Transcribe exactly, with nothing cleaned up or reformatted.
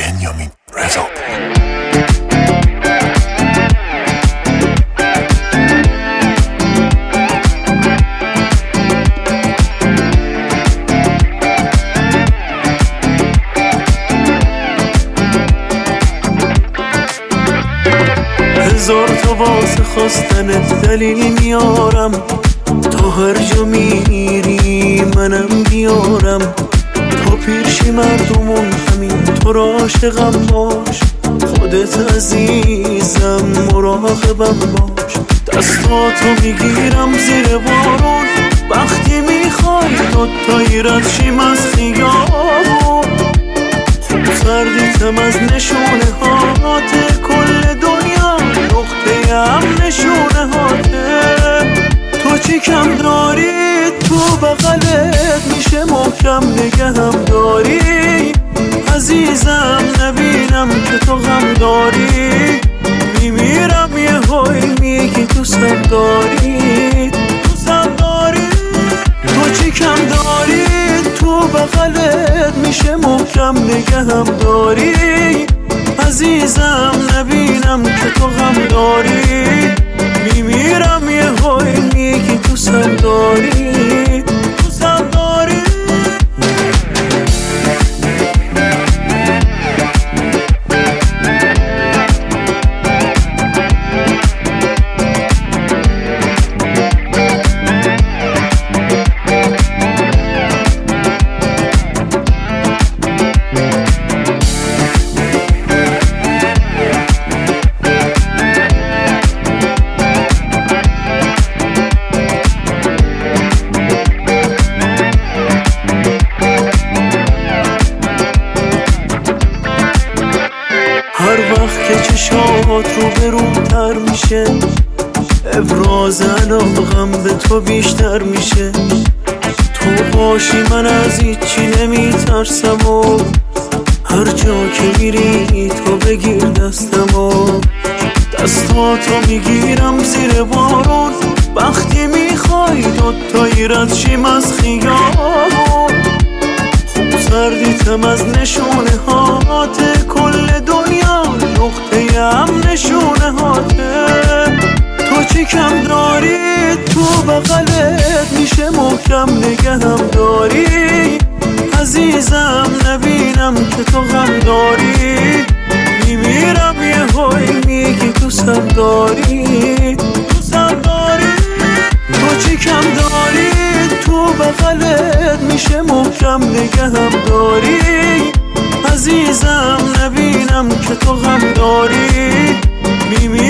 بنیامین رضا. هزار تا واسه خواستن دلیل میارم، تا هر جا میری منم بیارم، تا پیرشی مردمون همین تو را عاشقم باش، خودت عزیزم مراقبم باش، دستاتو میگیرم زیر بارون، وقتی میخوای دوتایی رد شیم از خیابون، خوب سردیتم از نشونه هات، کل دنیا نقطه هم نشونه هاته، تو چی کم داری تو بغلت میشه محکم نگهم داری، عزیزم نبینم که تو غم داری، میمیرم یه های میگی دوستم داری، دوستم داری، تو چی کم داری تو بغلت میشه محکم نگهم داری، عزیزم نبینم که تو غم داری، میمیرم یه های میگی دوستم داری، دوستم داری. هر وقت که چشات رو برومتر میشه، ابراز علاقم به تو بیشتر میشه، تو باشی من از هیچی نمیترسم و هر جا که میری تو بگیر دستم و دستاتو میگیرم زیر بارون، وقتی میخوای دوتایی رد شیم از خیابون، خوب سردیتم از نشونه هات، کل دنیا نقطه هم نشونه هاته، تو چی کم داری تو بغلت میشه محکم نگهم داری، عزیزم نبینم که تو غم داری، میمیرم یه های میگی دوستم داری، دوستم داری، تو چی کم داری تو بغلت میشه محکم نگهم داری، عزیزم نبینم که تو غم داری، میمیرم